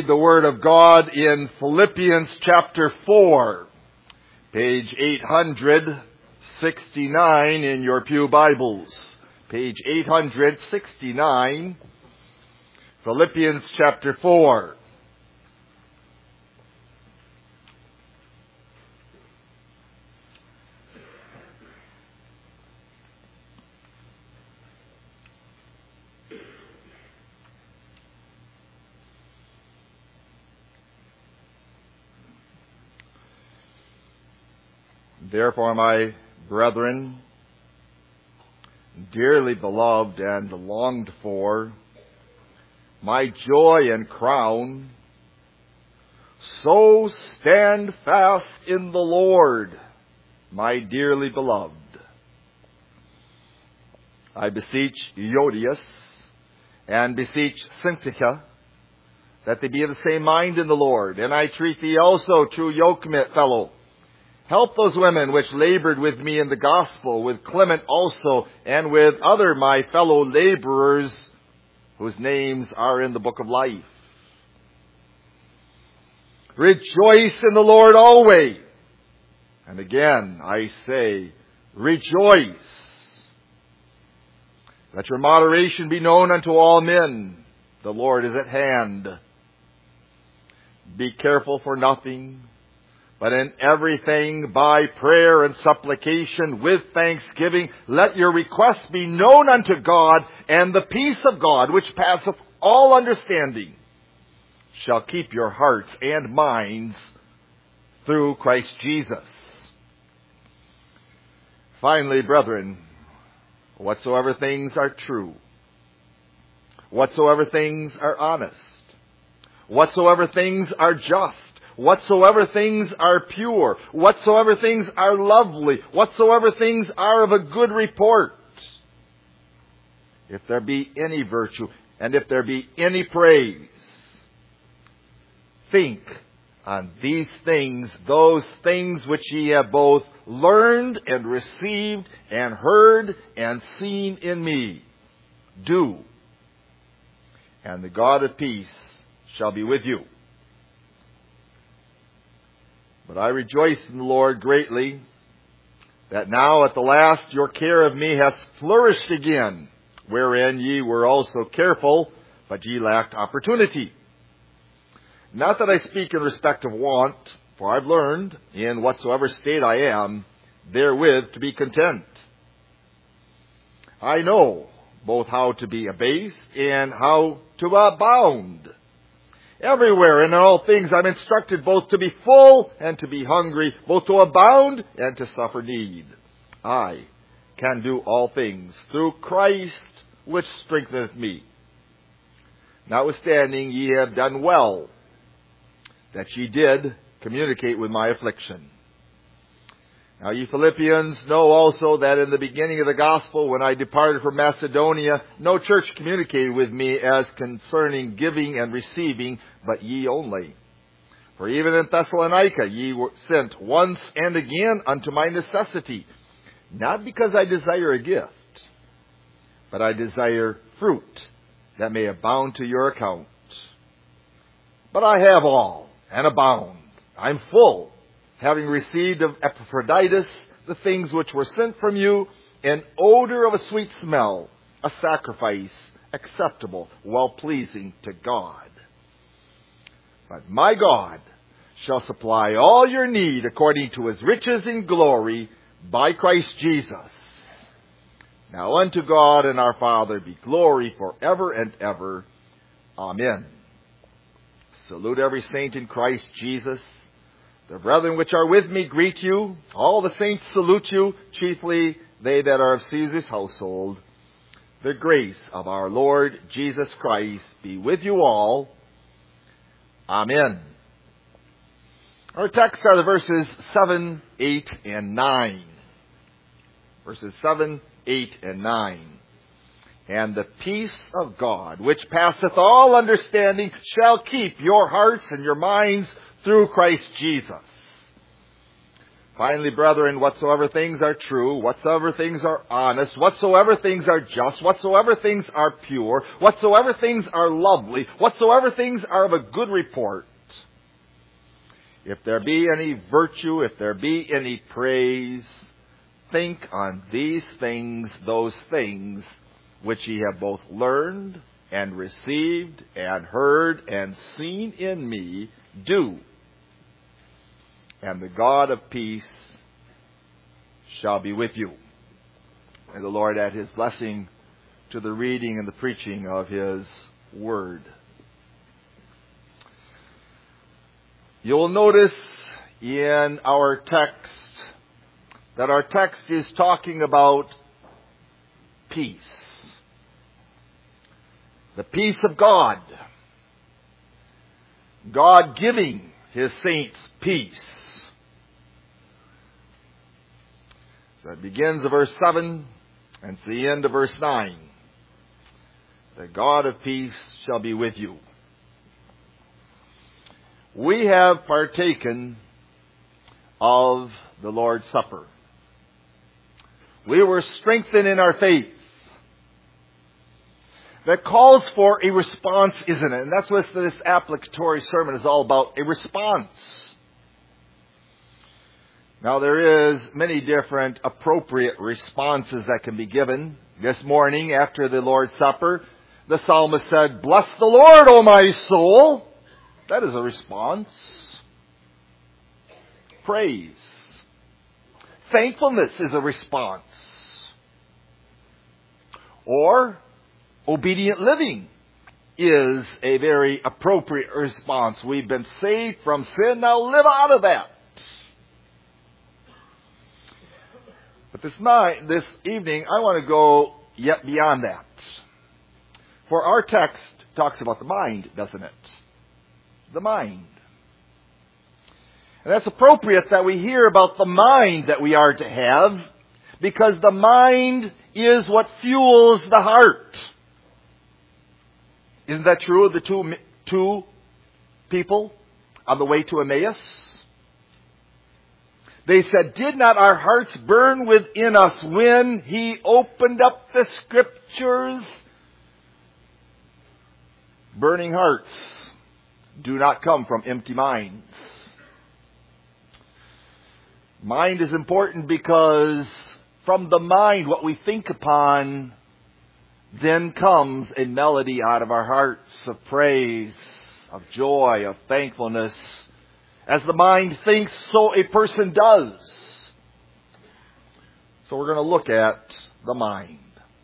read the Word of God in Philippians chapter 4, page 869 in your pew Bibles. Page 869, Philippians chapter 4. Therefore, my brethren, dearly beloved and longed for, my joy and crown, so stand fast in the Lord, my dearly beloved. I beseech Euodias and beseech Syntyche that they be of the same mind in the Lord. And I treat thee also, true yoke-mate fellow. Help those women which labored with me in the gospel, with Clement also, and with other my fellow laborers, whose names are in the book of life. Rejoice in the Lord always. And again, I say, rejoice. Let your moderation be known unto all men. The Lord is at hand. Be careful for nothing, but in everything, by prayer and supplication, with thanksgiving, let your requests be known unto God, and the peace of God, which passeth all understanding, shall keep your hearts and minds through Christ Jesus. Finally, brethren, whatsoever things are true, whatsoever things are honest, whatsoever things are just, whatsoever things are pure, whatsoever things are lovely, whatsoever things are of a good report, if there be any virtue, and if there be any praise, think on these things, those things which ye have both learned and received and heard and seen in me. Do, and the God of peace shall be with you. But I rejoice in the Lord greatly, that now at the last your care of me has flourished again, wherein ye were also careful, but ye lacked opportunity. Not that I speak in respect of want, for I've learned, in whatsoever state I am, therewith to be content. I know both how to be abased and how to abound. Everywhere and in all things I'm instructed both to be full and to be hungry, both to abound and to suffer need. I can do all things through Christ which strengtheneth me. Notwithstanding, ye have done well that ye did communicate with my affliction. Now ye Philippians know also that in the beginning of the gospel, when I departed from Macedonia, no church communicated with me as concerning giving and receiving, but ye only. For even in Thessalonica ye were sent once and again unto my necessity, not because I desire a gift, but I desire fruit that may abound to your account. But I have all and abound. I'm full, having received of Epaphroditus the things which were sent from you, an odor of a sweet smell, a sacrifice acceptable, well-pleasing to God. But my God shall supply all your need according to his riches in glory by Christ Jesus. Now unto God and our Father be glory forever and ever. Amen. Salute every saint in Christ Jesus. The brethren which are with me greet you. All the saints salute you, chiefly they that are of Caesar's household. The grace of our Lord Jesus Christ be with you all. Amen. Our texts are the verses 7, 8, and 9. Verses 7, 8, and 9. And the peace of God, which passeth all understanding, shall keep your hearts and your minds through Christ Jesus. Finally, brethren, whatsoever things are true, whatsoever things are honest, whatsoever things are just, whatsoever things are pure, whatsoever things are lovely, whatsoever things are of a good report, if there be any virtue, if there be any praise, think on these things, those things which ye have both learned and received and heard and seen in me, do. And the God of peace shall be with you. May the Lord add His blessing to the reading and the preaching of His Word. You'll notice in our text that our text is talking about peace. The peace of God. God giving His saints peace. So it begins of verse 7 and it's the end of verse 9. The God of peace shall be with you. We have partaken of the Lord's Supper. We were strengthened in our faith. That calls for a response, isn't it? And that's what this applicatory sermon is all about, a response. Now there is many different appropriate responses that can be given. This morning after the Lord's Supper, the psalmist said, "Bless the Lord, O my soul." That is a response. Praise. Thankfulness is a response. Or obedient living is a very appropriate response. We've been saved from sin, now live out of that. But this evening, I want to go yet beyond that. For our text talks about the mind, doesn't it? The mind. And that's appropriate that we hear about the mind that we are to have, because the mind is what fuels the heart. Isn't that true of the two people on the way to Emmaus? They said, "Did not our hearts burn within us when He opened up the Scriptures?" Burning hearts do not come from empty minds. Mind is important because from the mind, what we think upon, then comes a melody out of our hearts of praise, of joy, of thankfulness. As the mind thinks, so a person does. So we're going to look at the mind.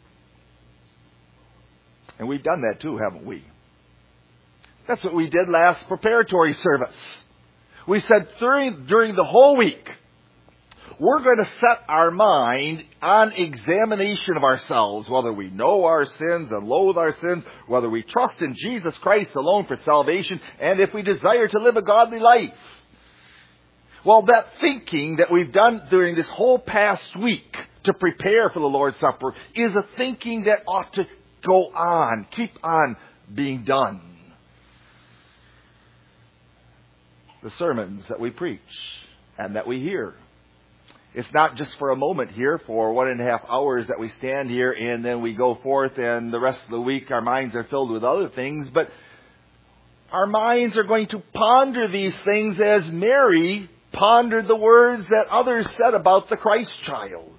And we've done that too, haven't we? That's what we did last preparatory service. We said during the whole week, we're going to set our mind on examination of ourselves, whether we know our sins and loathe our sins, whether we trust in Jesus Christ alone for salvation, and if we desire to live a godly life. Well, that thinking that we've done during this whole past week to prepare for the Lord's Supper is a thinking that ought to go on, keep on being done. The sermons that we preach and that we hear. It's not just for a moment here, for 1.5 hours that we stand here and then we go forth and the rest of the week our minds are filled with other things. But our minds are going to ponder these things as Mary pondered the words that others said about the Christ child.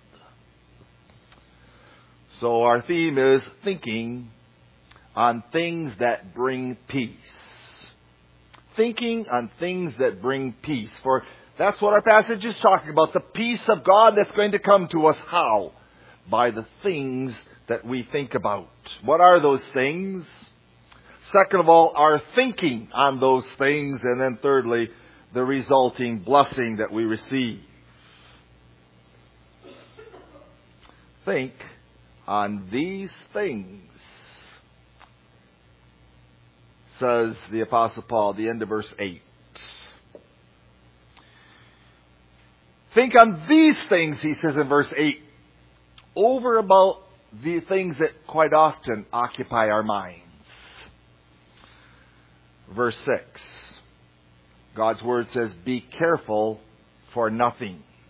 So our theme is thinking on things that bring peace. Thinking on things that bring peace. For that's what our passage is talking about. The peace of God that's going to come to us. How? By the things that we think about. What are those things? Second of all, our thinking on those things. And then thirdly, the resulting blessing that we receive. Think on these things, says the Apostle Paul, the end of verse 8. Think on these things, he says in verse 8, over about the things that quite often occupy our minds. Verse 6, God's Word says, be careful for nothing.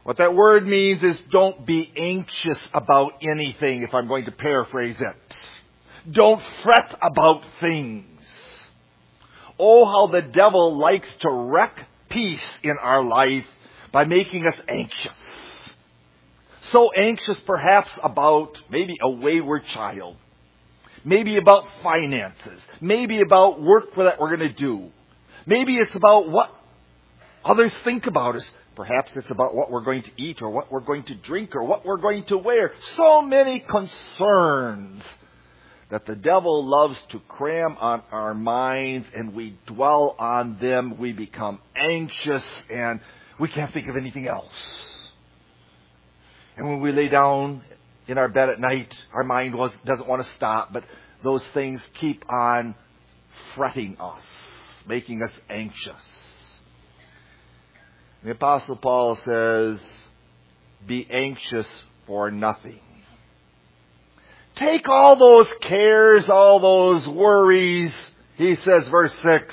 What that word means is don't be anxious about anything, if I'm going to paraphrase it. Don't fret about things. Oh, how the devil likes to wreck peace in our life by making us anxious. So anxious perhaps about maybe a wayward child. Maybe about finances. Maybe about work that we're going to do. Maybe it's about what others think about us. Perhaps it's about what we're going to eat or what we're going to drink or what we're going to wear. So many concerns that the devil loves to cram on our minds, and we dwell on them. We become anxious and we can't think of anything else. And when we lay down in our bed at night, our mind doesn't want to stop, but those things keep on fretting us, making us anxious. The Apostle Paul says, be anxious for nothing. Take all those cares, all those worries, he says, verse 6,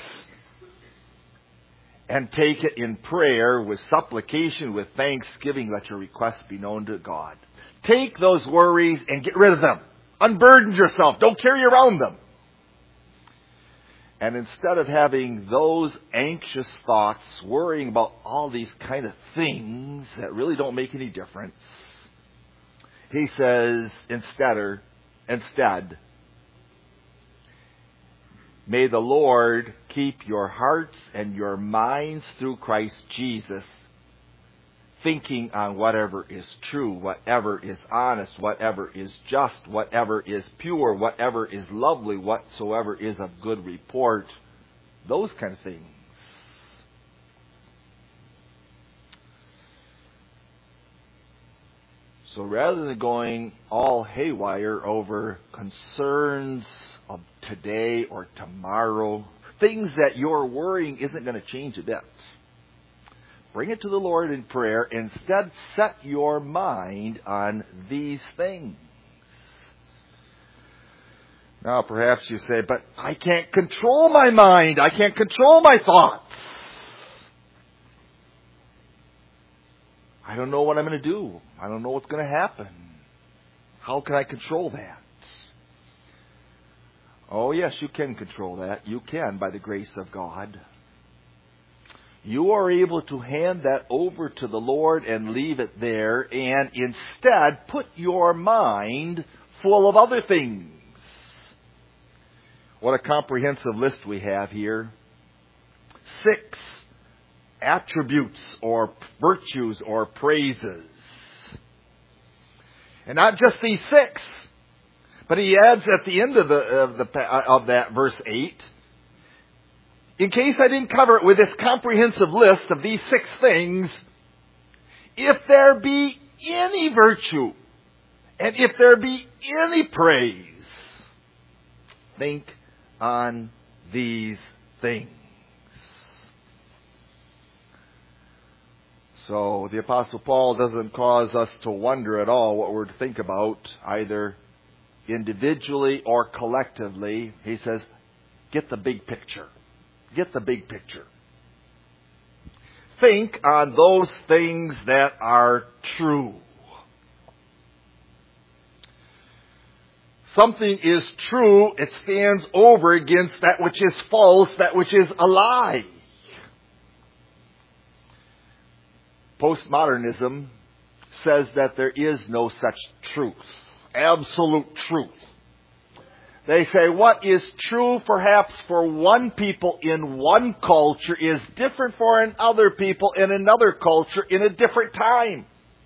and take it in prayer with supplication, with thanksgiving, let your requests be known to God. Take those worries and get rid of them. Unburden yourself. Don't carry around them. And instead of having those anxious thoughts, worrying about all these kind of things that really don't make any difference, he says, instead, may the Lord keep your hearts and your minds through Christ Jesus, thinking on whatever is true, whatever is honest, whatever is just, whatever is pure, whatever is lovely, whatsoever is of good report. Those kind of things. So rather than going all haywire over concerns of today or tomorrow, things that you're worrying isn't going to change a bit. Bring it to the Lord in prayer. Instead, set your mind on these things. Now, perhaps you say, but I can't control my mind. I can't control my thoughts. I don't know what I'm going to do. I don't know what's going to happen. How can I control that? Oh, yes, you can control that. You can by the grace of God. You are able to hand that over to the Lord and leave it there, and instead put your mind full of other things. What a comprehensive list we have here. 6 attributes or virtues or praises. And not just these 6, but he adds at the end of that verse 8, in case I didn't cover it with this comprehensive list of these 6 things, if there be any virtue, and if there be any praise, think on these things. So the Apostle Paul doesn't cause us to wonder at all what we're to think about, either individually or collectively. He says, get the big picture. Get the big picture. Think on those things that are true. Something is true, it stands over against that which is false, that which is a lie. Postmodernism says that there is no such truth, absolute truth. They say what is true perhaps for one people in one culture is different for another people in another culture in a different time.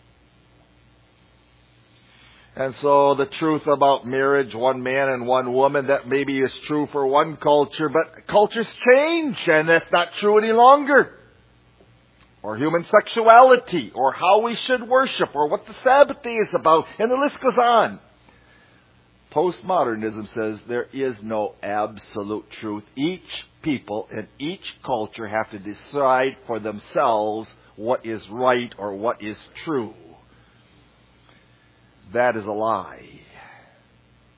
And so the truth about marriage, one man and one woman, that maybe is true for one culture, but cultures change and that's not true any longer. Or human sexuality, or how we should worship, or what the Sabbath day is about, and the list goes on. Postmodernism says there is no absolute truth. Each people and each culture have to decide for themselves what is right or what is true. That is a lie.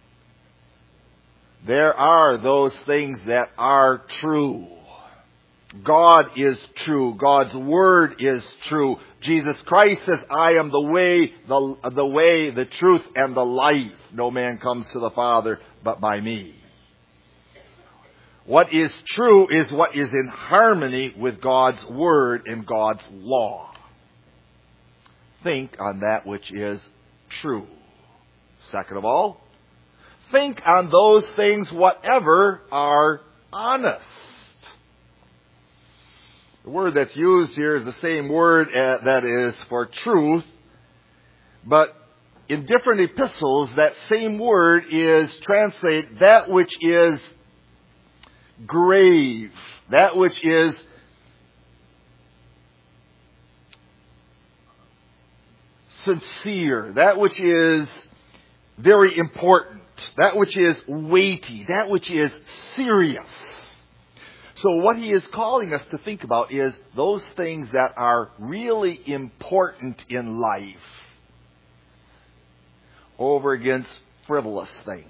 There are those things that are true. God is true. God's Word is true. Jesus Christ says, I am the way, the truth, and the life. No man comes to the Father but by me. What is true is what is in harmony with God's Word and God's law. Think on that which is true. Second of all, think on those things whatever are honest. The word that's used here is the same word that is for truth, but in different epistles, that same word is translated that which is grave, that which is sincere, that which is very important, that which is weighty, that which is serious. So what he is calling us to think about is those things that are really important in life over against frivolous things.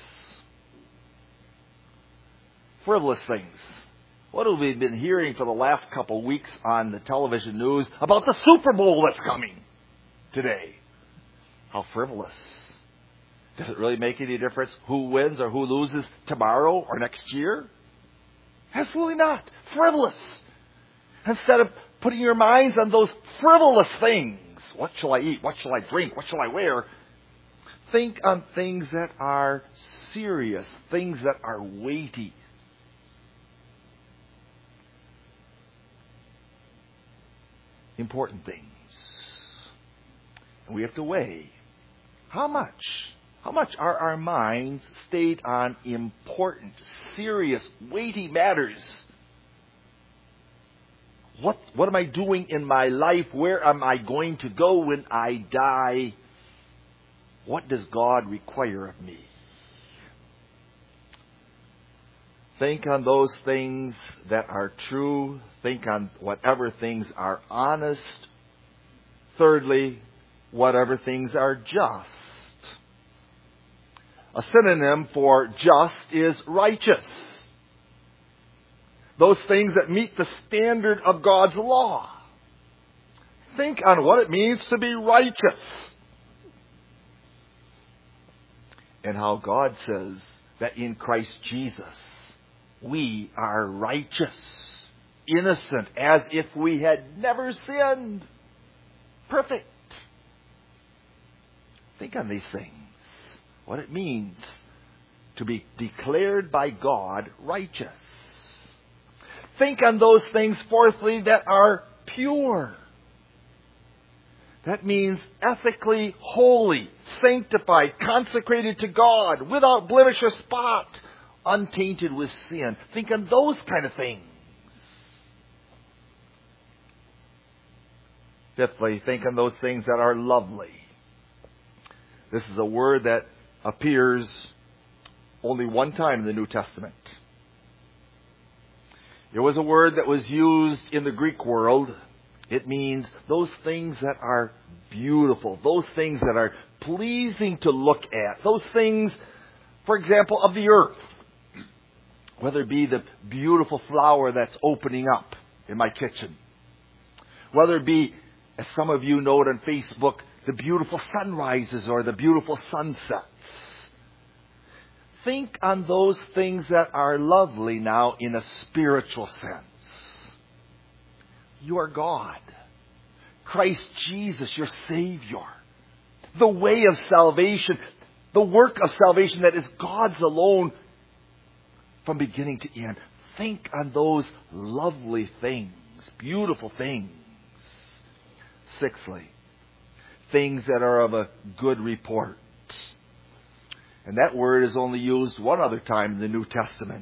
Frivolous things. What have we been hearing for the last couple of weeks on the television news about the Super Bowl that's coming today? How frivolous. Does it really make any difference who wins or who loses tomorrow or next year? Absolutely not. Frivolous. Instead of putting your minds on those frivolous things, what shall I eat? What shall I drink? What shall I wear? Think on things that are serious, things that are weighty. Important things. And we have to weigh how much are our minds stayed on important, serious, weighty matters? What am I doing in my life? Where am I going to go when I die? What does God require of me? Think on those things that are true. Think on whatever things are honest. Thirdly, whatever things are just. A synonym for just is righteous. Those things that meet the standard of God's law. Think on what it means to be righteous. And how God says that in Christ Jesus, we are righteous, innocent, as if we had never sinned, perfect. Think on these things. What it means to be declared by God righteous. Think on those things, fourthly, that are pure. That means ethically holy, sanctified, consecrated to God, without blemish or spot, untainted with sin. Think on those kind of things. Fifthly, think on those things that are lovely. This is a word that appears only one time in the New Testament. It was a word that was used in the Greek world. It means those things that are beautiful, those things that are pleasing to look at, those things, for example, of the earth. Whether it be the beautiful flower that's opening up in my kitchen. Whether it be, as some of you know it on Facebook, the beautiful sunrises or the beautiful sunsets. Think on those things that are lovely now in a spiritual sense. You are God. Christ Jesus, your Savior. The way of salvation. The work of salvation that is God's alone from beginning to end. Think on those lovely things. Beautiful things. Sixthly, things that are of a good report. And that word is only used one other time in the New Testament.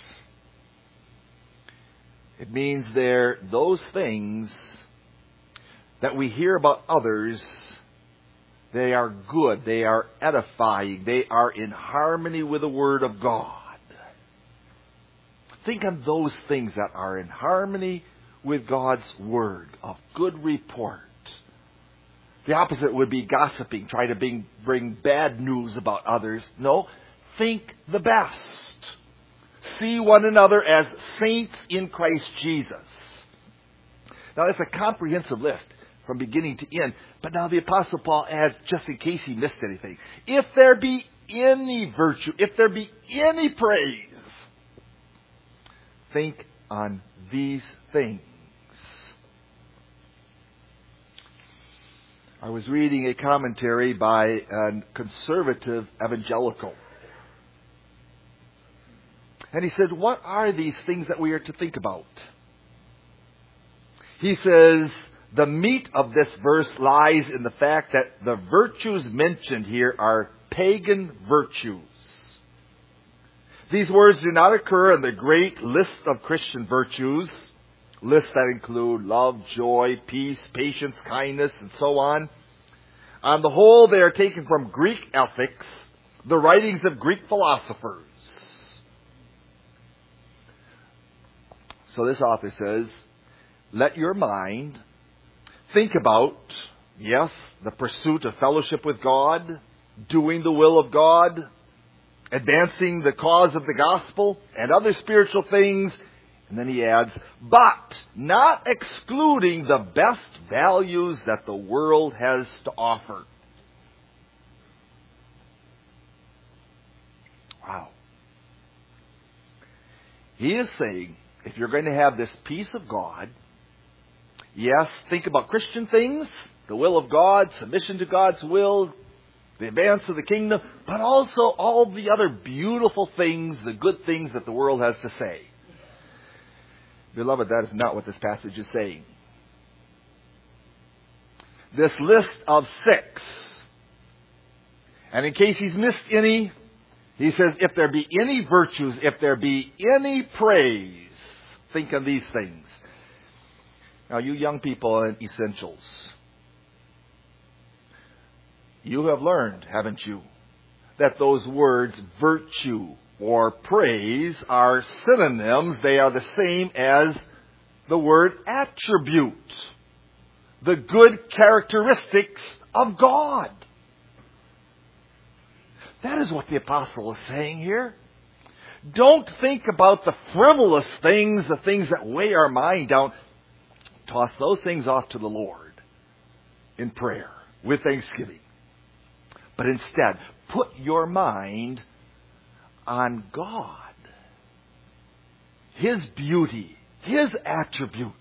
It means those things that we hear about others, they are good, they are edifying, they are in harmony with the Word of God. Think on those things that are in harmony with God's Word, of good report. The opposite would be gossiping, trying to bring bad news about others. No, think the best. See one another as saints in Christ Jesus. Now that's a comprehensive list from beginning to end. But now the Apostle Paul adds, just in case he missed anything, if there be any virtue, if there be any praise, think on these things. I was reading a commentary by a conservative evangelical. And he said, what are these things that we are to think about? He says, the meat of this verse lies in the fact that the virtues mentioned here are pagan virtues. These words do not occur in the great list of Christian virtues, lists that include love, joy, peace, patience, kindness, and so on. On the whole, they are taken from Greek ethics, the writings of Greek philosophers. So this author says, let your mind think about, yes, the pursuit of fellowship with God, doing the will of God, advancing the cause of the gospel, and other spiritual things. And then he adds, but not excluding the best values that the world has to offer. Wow. He is saying, if you're going to have this peace of God, yes, think about Christian things, the will of God, submission to God's will, the advance of the kingdom, but also all the other beautiful things, the good things that the world has to say. Beloved, that is not what this passage is saying. This list of 6, and in case he's missed any, he says, if there be any virtues, if there be any praise, think on these things. Now, you young people in Essentials, you have learned, haven't you, that those words virtue or praise are synonyms. They are the same as the word attribute, the good characteristics of God. That is what the apostle is saying here. Don't think about the frivolous things, the things that weigh our mind down. Toss those things off to the Lord in prayer with thanksgiving. But instead, put your mind on God, His beauty, His attributes.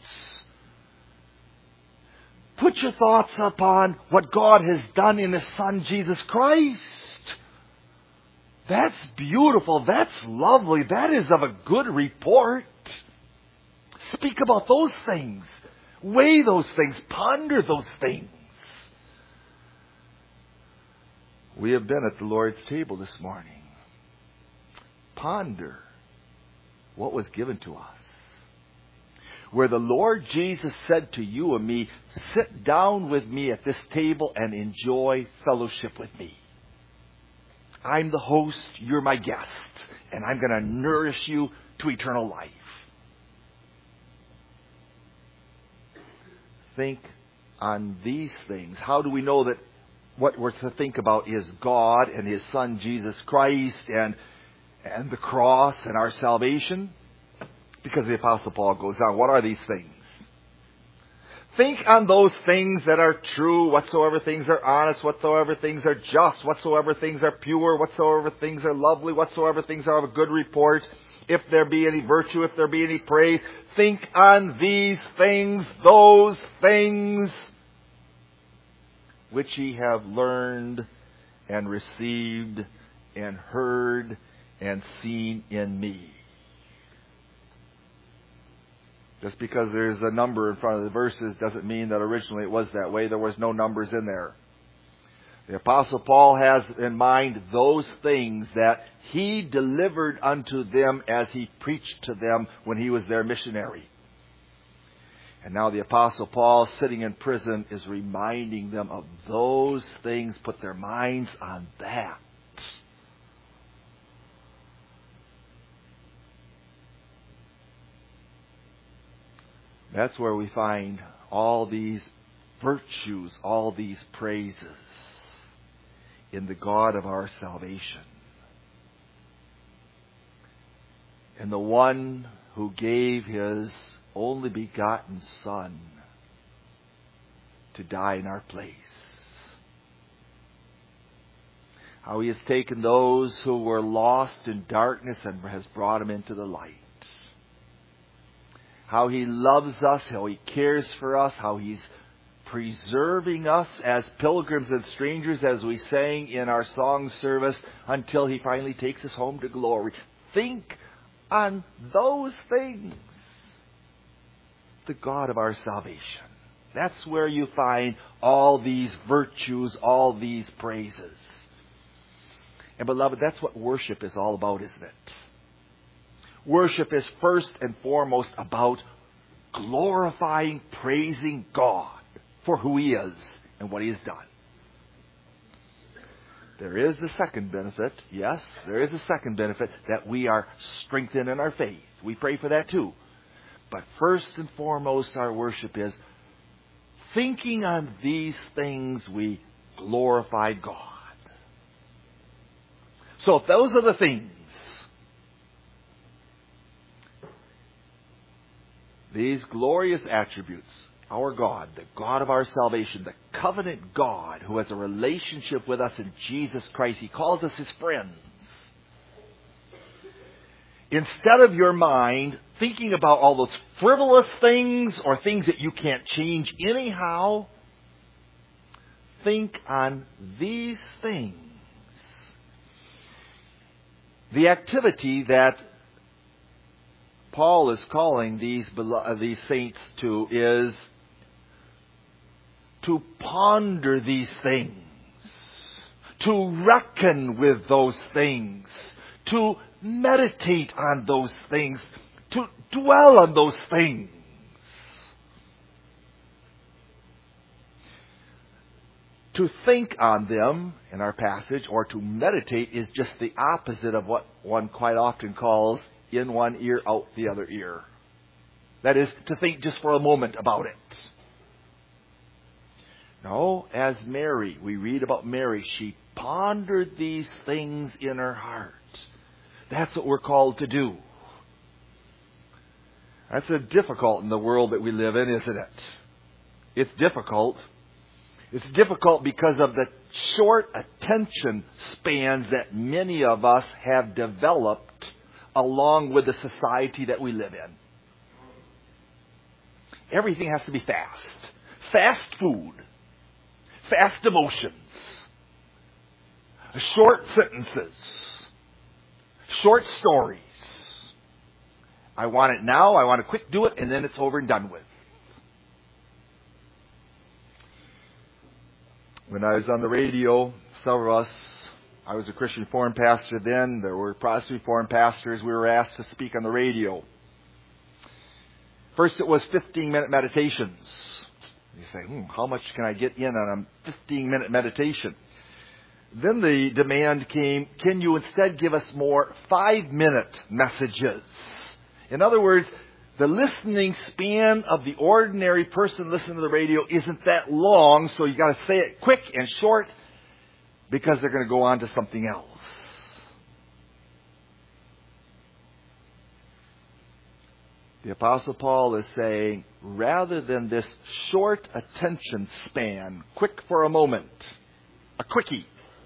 Put your thoughts upon what God has done in His Son, Jesus Christ. That's beautiful. That's lovely. That is of a good report. Speak about those things. Weigh those things. Ponder those things. We have been at the Lord's table this morning. Ponder what was given to us. Where the Lord Jesus said to you and me, sit down with me at this table and enjoy fellowship with me. I'm the host, you're my guest, and I'm going to nourish you to eternal life. Think on these things. How do we know that what we're to think about is God and His Son Jesus Christ and the cross and our salvation? Because the Apostle Paul goes on, what are these things? Think on those things that are true, whatsoever things are honest, whatsoever things are just, whatsoever things are pure, whatsoever things are lovely, whatsoever things are of a good report. If there be any virtue, if there be any praise, think on these things, those things which ye have learned and received and heard and seen in me. Just because there's a number in front of the verses doesn't mean that originally it was that way. There was no numbers in there. The Apostle Paul has in mind those things that he delivered unto them as he preached to them when he was their missionary. And now the Apostle Paul, sitting in prison, is reminding them of those things. Put their minds on that. That's where we find all these virtues, all these praises in the God of our salvation. and the one who gave His only begotten Son to die in our place. How He has taken those who were lost in darkness and has brought them into the light. How He loves us, how He cares for us, how He's preserving us as pilgrims and strangers, as we sang in our song service, until He finally takes us home to glory. Think on those things. The God of our salvation. That's where you find all these virtues, all these praises. And beloved, that's what worship is all about, isn't it? Worship is first and foremost about glorifying, praising God for who He is and what He has done. There is the second benefit. Yes, there is a second benefit, that we are strengthened in our faith. We pray for that too. But first and foremost, our worship is thinking on these things, we glorify God. So if those are the things, these glorious attributes, our God, the God of our salvation, the covenant God who has a relationship with us in Jesus Christ, He calls us His friends. Instead of your mind thinking about all those frivolous things or things that you can't change anyhow, think on these things. The activity that Paul is calling these saints to is to ponder these things, to reckon with those things, to meditate on those things, to dwell on those things. To think on them in our passage, or to meditate, is just the opposite of what one quite often calls in one ear, out the other ear. That is, to think just for a moment about it. No, as Mary, we read about Mary, she pondered these things in her heart. That's what we're called to do. That's difficult in the world that we live in, isn't it? It's difficult. It's difficult because of the short attention spans that many of us have developed along with the society that we live in. Everything has to be fast. Fast food. Fast emotions. Short sentences. Short stories. I want it now. I want to quick do it, and then it's over and done with. When I was on the radio, several of us, I was a Christian Reformed pastor then. There were Protestant Reformed pastors. We were asked to speak on the radio. First, it was 15-minute meditations. You say, how much can I get in on a 15-minute meditation? Then the demand came, can you instead give us more 5-minute messages? In other words, the listening span of the ordinary person listening to the radio isn't that long, so you got to say it quick and short because they're going to go on to something else. The Apostle Paul is saying, rather than this short attention span, quick for a moment, a quickie,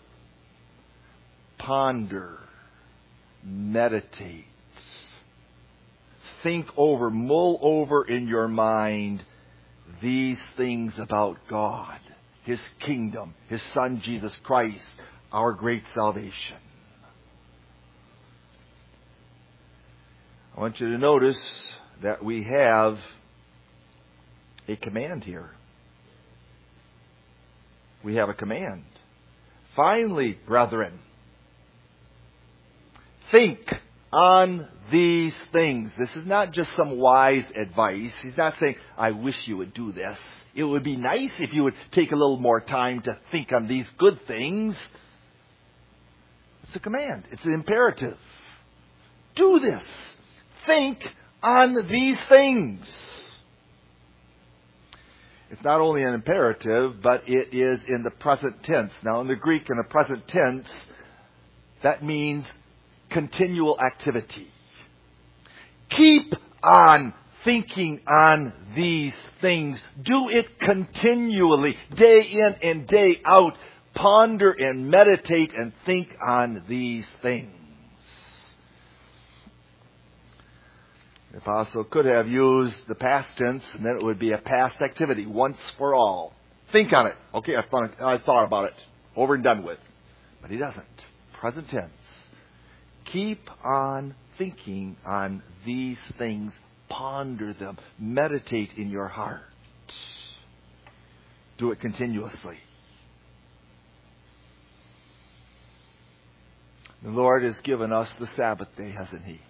ponder, meditate, think over, mull over in your mind these things about God, His kingdom, His Son Jesus Christ, our great salvation. I want you to notice that we have a command here. We have a command. Finally, brethren, think on these things. This is not just some wise advice. He's not saying, I wish you would do this. It would be nice if you would take a little more time to think on these good things. It's a command. It's an imperative. Do this. Think on these things. It's not only an imperative, but it is in the present tense. Now, in the Greek, in the present tense, that means continual activity. Keep on thinking on these things. Do it continually, day in and day out. Ponder and meditate and think on these things. The apostle could have used the past tense, and then it would be a past activity, once for all. Think on it. Okay, I thought about it. Over and done with. But he doesn't. Present tense. Keep on thinking on these things. Ponder them. Meditate in your heart. Do it continuously. The Lord has given us the Sabbath day, hasn't He?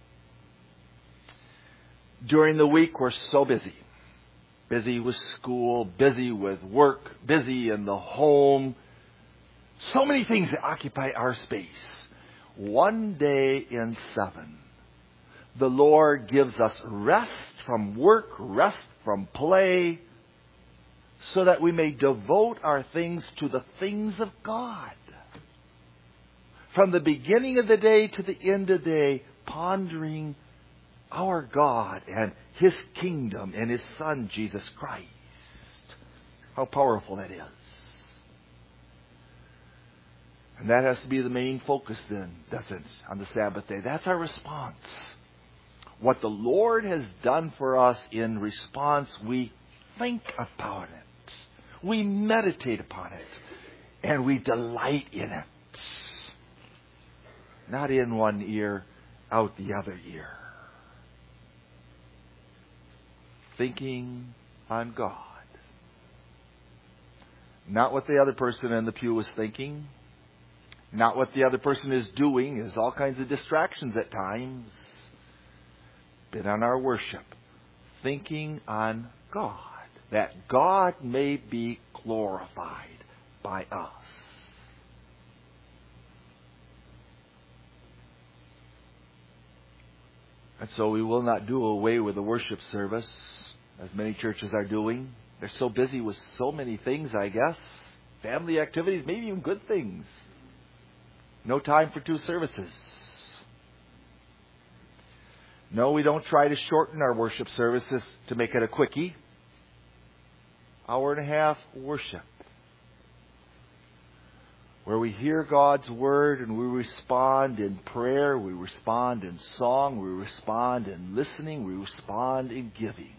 During the week, we're so busy. Busy with school, busy with work, busy in the home. So many things that occupy our space. One day in 7, the Lord gives us rest from work, rest from play, so that we may devote our things to the things of God. From the beginning of the day to the end of the day, pondering our God and His kingdom and His Son, Jesus Christ. How powerful that is. And that has to be the main focus then, doesn't it, on the Sabbath day? That's our response. What the Lord has done for us in response, we think about it. We meditate upon it. And we delight in it. Not in one ear, out the other ear. Thinking on God. Not what the other person in the pew was thinking. Not what the other person is doing. There's all kinds of distractions at times. But on our worship. Thinking on God. That God may be glorified by us. And so we will not do away with the worship service, as many churches are doing. They're so busy with so many things, I guess. Family activities, maybe even good things. No time for 2 services. No, we don't try to shorten our worship services to make it a quickie. 1.5 hour worship. Where we hear God's Word and we respond in prayer, we respond in song, we respond in listening, we respond in giving.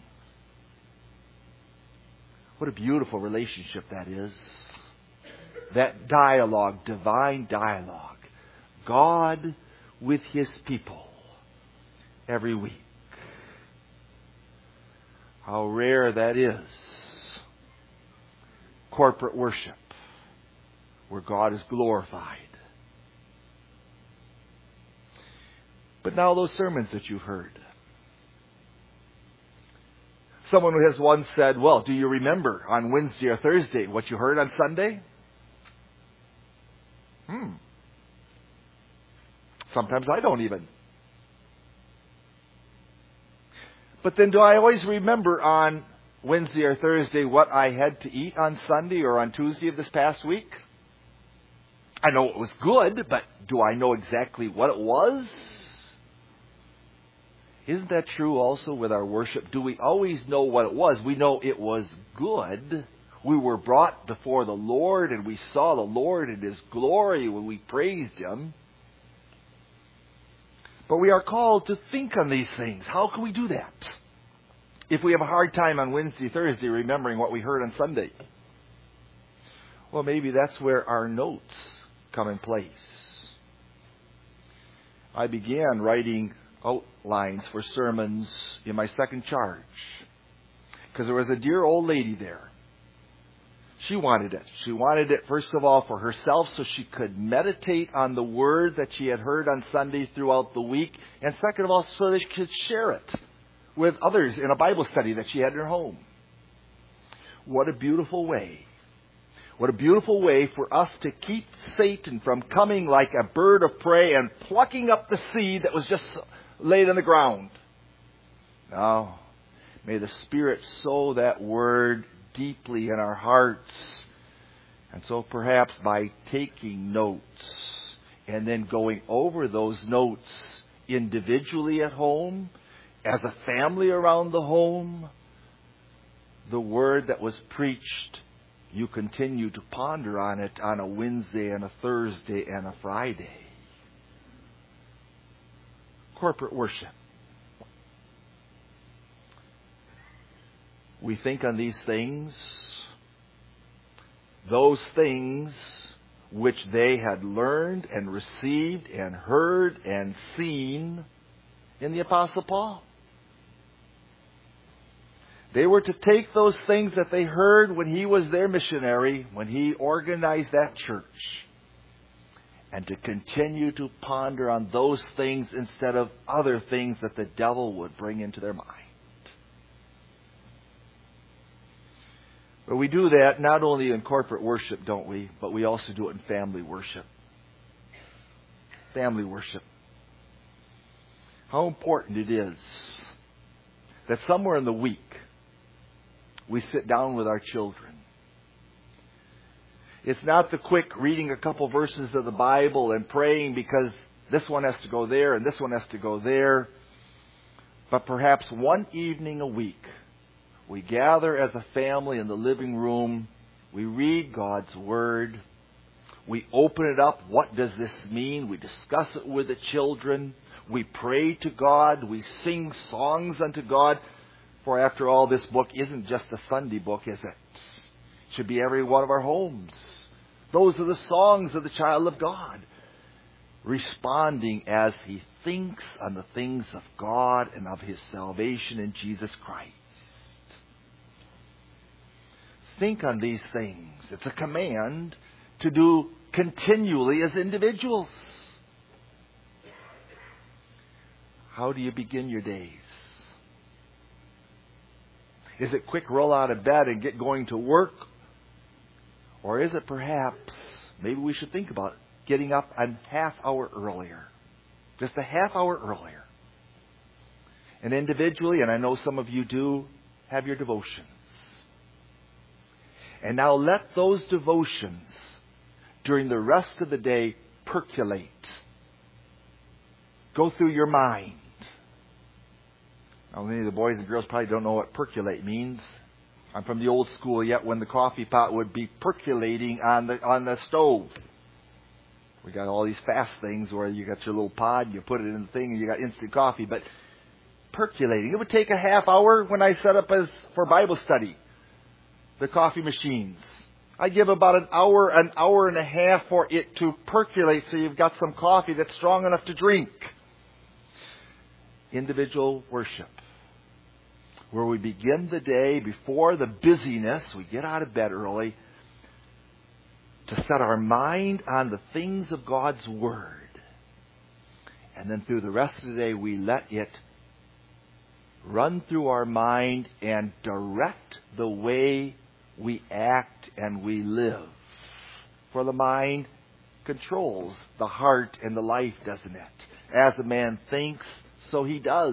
What a beautiful relationship that is. That dialogue, divine dialogue. God with His people every week. How rare that is. Corporate worship. Where God is glorified. But now those sermons that you've heard. Someone has once said, well, do you remember on Wednesday or Thursday what you heard on Sunday? Sometimes I don't even. But then do I always remember on Wednesday or Thursday what I had to eat on Sunday or on Tuesday of this past week? I know it was good, but do I know exactly what it was? Isn't that true also with our worship? Do we always know what it was? We know it was good. We were brought before the Lord and we saw the Lord in His glory when we praised Him. But we are called to think on these things. How can we do that? If we have a hard time on Wednesday, Thursday remembering what we heard on Sunday. Well, maybe that's where our notes come in place. I began writing outlines for sermons in my second charge because there was a dear old lady there. She wanted it. She wanted it, first of all, for herself so she could meditate on the Word that she had heard on Sunday throughout the week, and second of all, so that she could share it with others in a Bible study that she had in her home. What a beautiful way. What a beautiful way for us to keep Satan from coming like a bird of prey and plucking up the seed that was just laid on the ground. Now, may the Spirit sow that Word deeply in our hearts. And so perhaps by taking notes and then going over those notes individually at home, as a family around the home, the Word that was preached, you continue to ponder on it on a Wednesday and a Thursday and a Friday. Corporate worship. We think on these things, those things which they had learned and received and heard and seen in the Apostle Paul. They were to take those things that they heard when he was their missionary, when he organized that church, and to continue to ponder on those things instead of other things that the devil would bring into their mind. But we do that not only in corporate worship, don't we? But we also do it in family worship. Family worship. How important it is that somewhere in the week we sit down with our children. It's not the quick reading a couple verses of the Bible and praying because this one has to go there and this one has to go there. But perhaps one evening a week, we gather as a family in the living room. We read God's Word. We open it up. What does this mean? We discuss it with the children. We pray to God. We sing songs unto God. For after all, this book isn't just a Sunday book, is it? It should be every one of our homes. Those are the songs of the child of God, responding as he thinks on the things of God and of His salvation in Jesus Christ. Think on these things. It's a command to do continually as individuals. How do you begin your days? Is it quick roll out of bed and get going to work? Or is it perhaps, maybe we should think about it, getting up a half hour earlier? Just a half hour earlier. And individually, and I know some of you do, have your devotions. And now let those devotions during the rest of the day percolate. Go through your mind. Now, many of the boys and girls probably don't know what percolate means. I'm from the old school yet when the coffee pot would be percolating on the stove. We got all these fast things where you got your little pod and you put it in the thing and you got instant coffee. But percolating. It would take a half hour when I set up for Bible study. The coffee machines. I give about an hour and a half for it to percolate so you've got some coffee that's strong enough to drink. Individual worship. Where we begin the day before the busyness, we get out of bed early to set our mind on the things of God's Word. And then through the rest of the day, we let it run through our mind and direct the way we act and we live. For the mind controls the heart and the life, doesn't it? As a man thinks, so he does.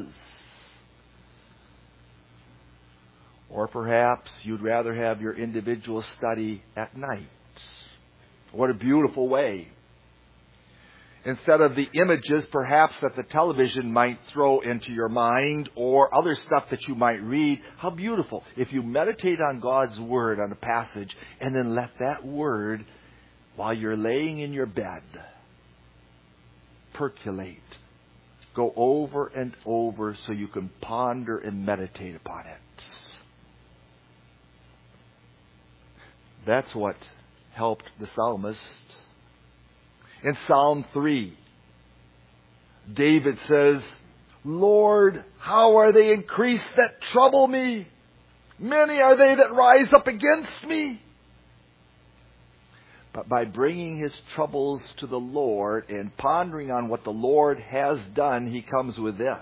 Or perhaps you'd rather have your individual study at night. What a beautiful way. Instead of the images perhaps that the television might throw into your mind or other stuff that you might read, how beautiful if you meditate on God's Word on a passage and then let that Word, while you're laying in your bed, percolate. Go over and over so you can ponder and meditate upon it. That's what helped the psalmist. In Psalm 3, David says, Lord, how are they increased that trouble me? Many are they that rise up against me. But by bringing his troubles to the Lord and pondering on what the Lord has done, he comes with this.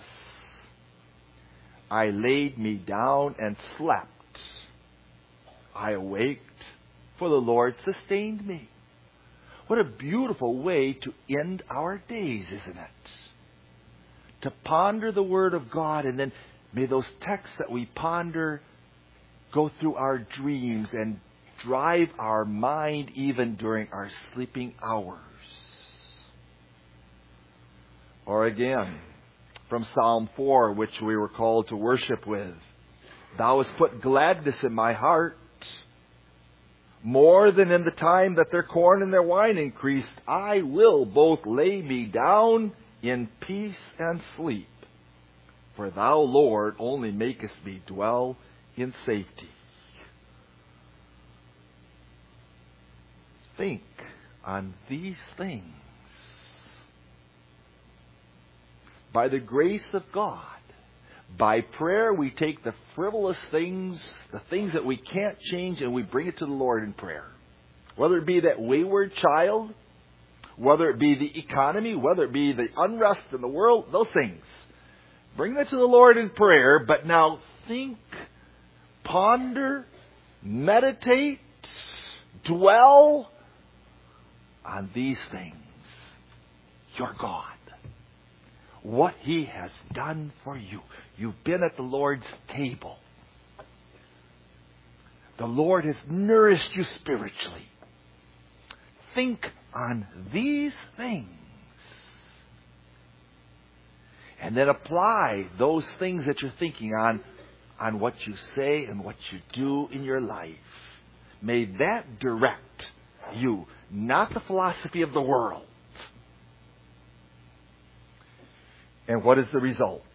I laid me down and slept. I awaked, for the Lord sustained me. What a beautiful way to end our days, isn't it? To ponder the Word of God, and then may those texts that we ponder go through our dreams and drive our mind even during our sleeping hours. Or again, from Psalm 4, which we were called to worship with. Thou hast put gladness in my heart, more than in the time that their corn and their wine increased. I will both lay me down in peace and sleep. For thou, Lord, only makest me dwell in safety. Think on these things. By the grace of God, by prayer, we take the frivolous things, the things that we can't change, and we bring it to the Lord in prayer. Whether it be that wayward child, whether it be the economy, whether it be the unrest in the world, those things. Bring that to the Lord in prayer, but now think, ponder, meditate, dwell on these things. Your God. What He has done for you. You've been at the Lord's table. The Lord has nourished you spiritually. Think on these things. And then apply those things that you're thinking on what you say and what you do in your life. May that direct you, not the philosophy of the world. And what is the result?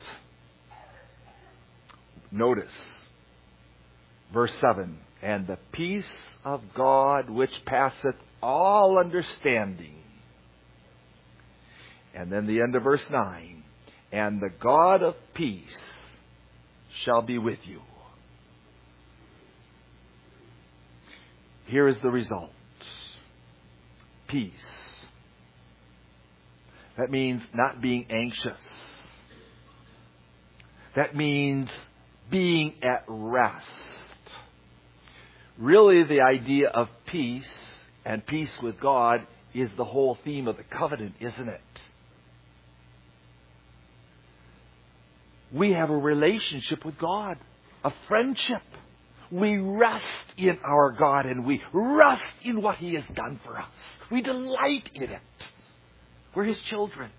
Notice verse 7. And the peace of God which passeth all understanding. And then the end of verse 9. And the God of peace shall be with you. Here is the result. Peace. That means not being anxious. That means being at rest. Really, the idea of peace and peace with God is the whole theme of the covenant, isn't it? We have a relationship with God, a friendship. We rest in our God and we rest in what He has done for us. We delight in it. We're His children.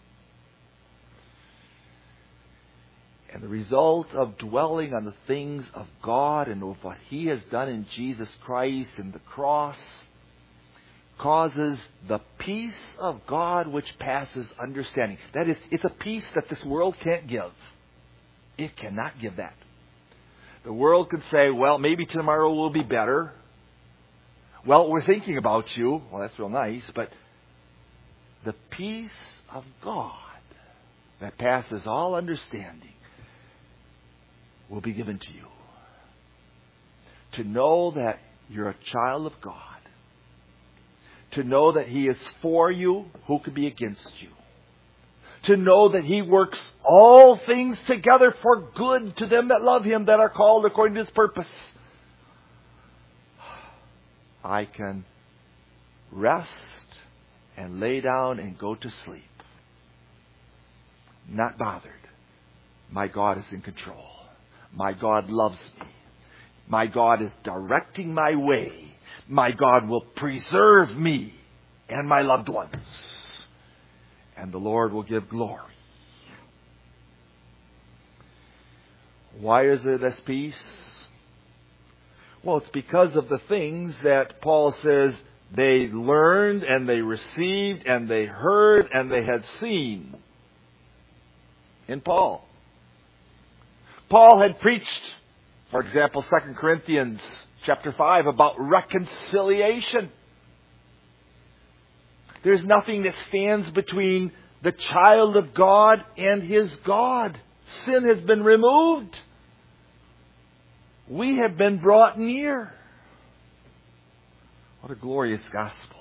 And the result of dwelling on the things of God and of what He has done in Jesus Christ and the cross causes the peace of God which passes understanding. That is, it's a peace that this world can't give. It cannot give that. The world could say, well, maybe tomorrow will be better. Well, we're thinking about you. Well, that's real nice, but the peace of God that passes all understanding will be given to you. To know that you're a child of God. To know that He is for you, who could be against you? To know that He works all things together for good to them that love Him, that are called according to His purpose. I can rest and lay down and go to sleep. Not bothered. My God is in control. My God loves me. My God is directing my way. My God will preserve me and my loved ones. And the Lord will give glory. Why is there this peace? Well, it's because of the things that Paul says they learned and they received and they heard and they had seen in Paul. Paul had preached, for example, 2 Corinthians chapter 5 about reconciliation. There's nothing that stands between the child of God and his God. Sin has been removed. We have been brought near. What a glorious gospel.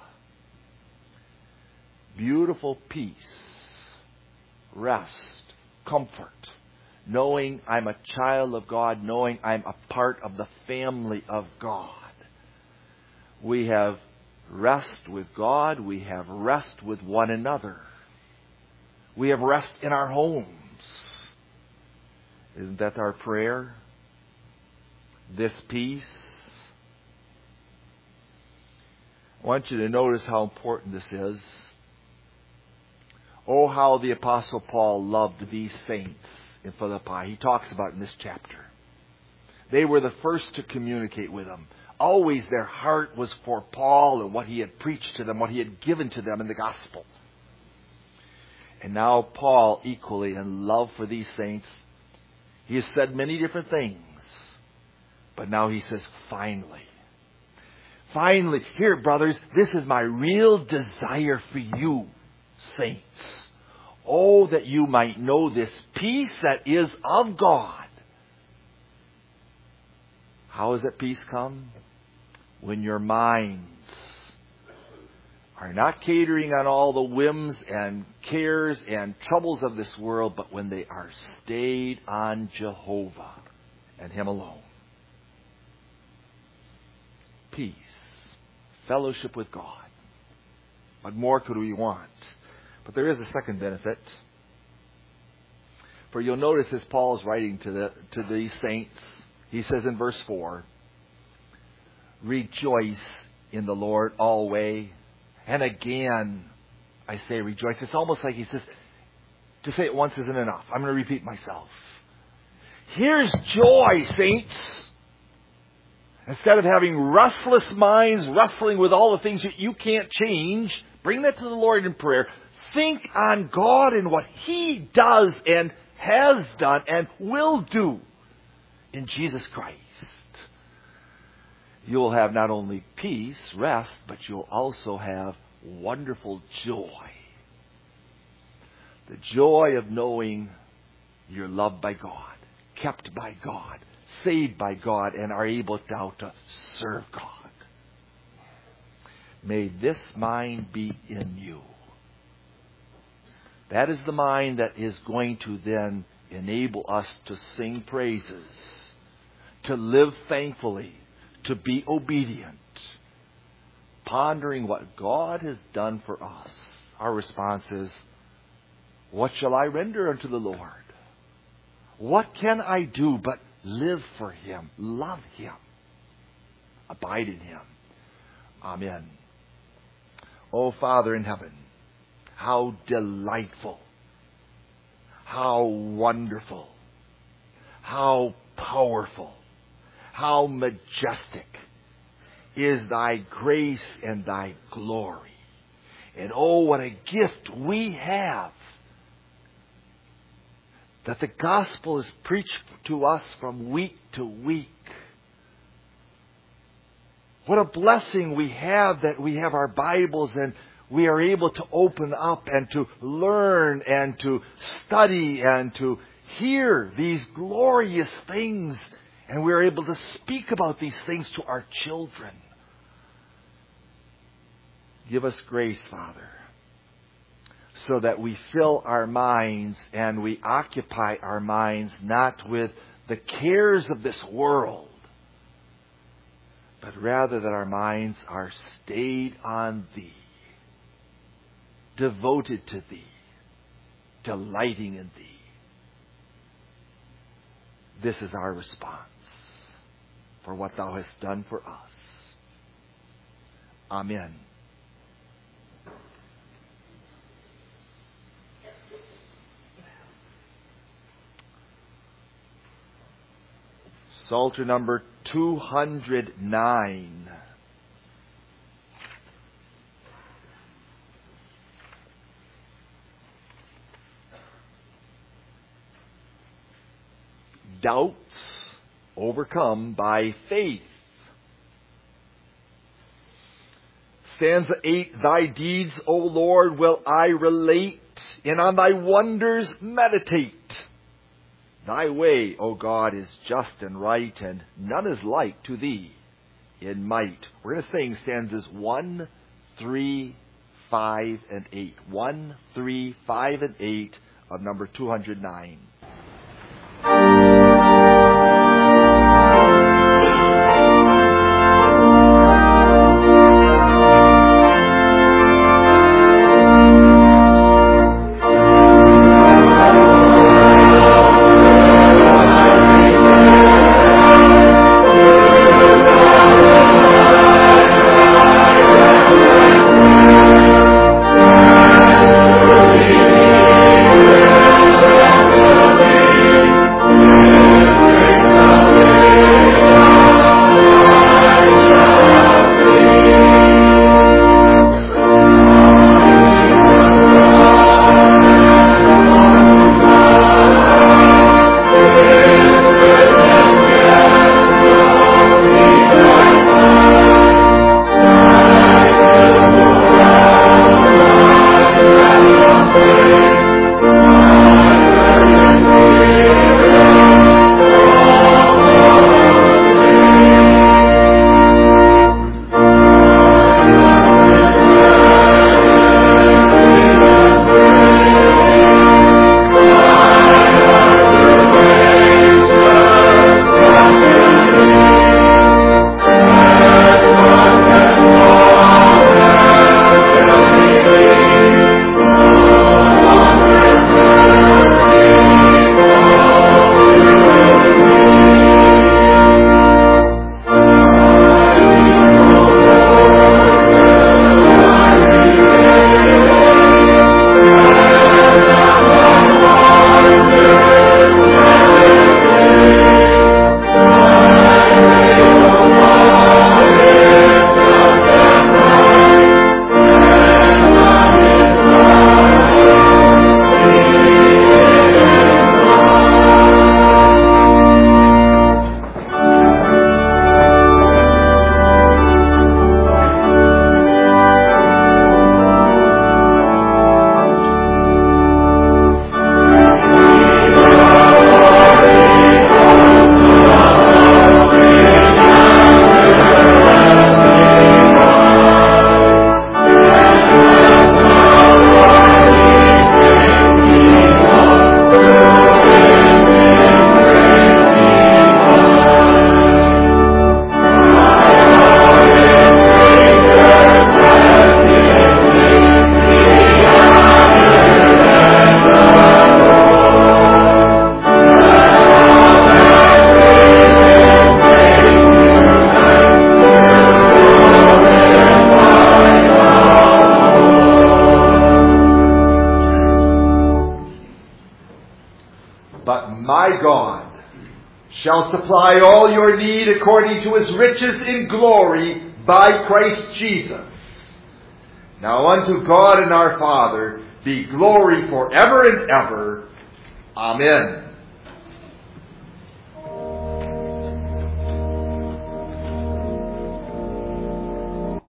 Beautiful peace, rest, comfort, knowing I'm a child of God, knowing I'm a part of the family of God. We have rest with God. We have rest with one another. We have rest in our homes. Isn't that our prayer? This peace. I want you to notice how important this is. Oh, how the Apostle Paul loved these saints in Philippi. He talks about it in this chapter. They were the first to communicate with him. Always their heart was for Paul and what he had preached to them, what he had given to them in the gospel. And now Paul, equally in love for these saints, he has said many different things. But now he says, finally, here, brothers, this is my real desire for you, saints. Oh, that you might know this peace that is of God. How does that peace come? When your minds are not catering on all the whims and cares and troubles of this world, but when they are stayed on Jehovah and Him alone. Peace. Fellowship with God. What more could we want? But there is a second benefit. For you'll notice as Paul is writing to these saints, he says in verse 4, rejoice in the Lord always. And again, I say rejoice. It's almost like he says, to say it once isn't enough. I'm going to repeat myself. Here's joy, saints. Instead of having restless minds, wrestling with all the things that you can't change, bring that to the Lord in prayer. Think on God and what He does and has done and will do in Jesus Christ. You'll have not only peace, rest, but you'll also have wonderful joy. The joy of knowing you're loved by God, kept by God, saved by God, and are able now to serve God. May this mind be in you. That is the mind that is going to then enable us to sing praises, to live thankfully, to be obedient, pondering what God has done for us. Our response is, what shall I render unto the Lord? What can I do but live for Him, love Him, abide in Him? Amen. Oh, Father in heaven, how delightful, how wonderful, how powerful, how majestic is Thy grace and Thy glory. And oh, what a gift we have that the gospel is preached to us from week to week. What a blessing we have that we have our Bibles and we are able to open up and to learn and to study and to hear these glorious things. And we are able to speak about these things to our children. Give us grace, Father, so that we fill our minds and we occupy our minds not with the cares of this world, but rather that our minds are stayed on Thee, devoted to Thee, delighting in Thee. This is our response for what Thou hast done for us. Amen. Psalter number 209. Doubts overcome by faith. Stanza 8. Thy deeds, O Lord, will I relate, and on Thy wonders meditate. Thy way, O God, is just and right, and none is like to Thee in might. We're going to sing stanzas 1, 3, 5, and 8. 1, 3, 5, and 8 of number 209. Amen. But my God shall supply all your need according to His riches in glory by Christ Jesus. Now unto God and our Father be glory forever and ever. Amen.